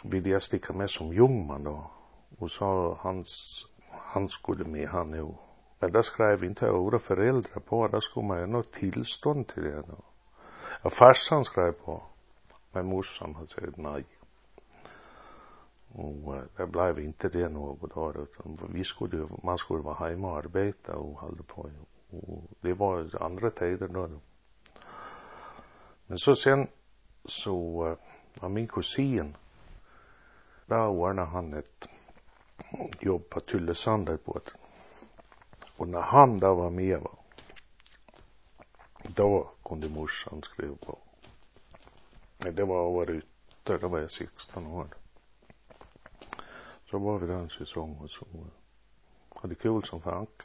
ville jag sticka med som jungman då. Och så han skulle med han nu. Men där skrev inte några föräldrar på. Där skulle man ju något tillstånd till det då. Ja, farsan skrev på. Men morsan hade sagt nej. Och det blev inte det något då. Utan man skulle vara hemma och arbeta och hålla på. Och det var andra tider då. Men så sen så var min kusin. Där ordnade han ett jobb på Tylösand på ett. Och när han där var med då kunde morsan skriva på. Men det var år ute, då var jag 16 år. Så var vi där en säsong och så hade kul som fank.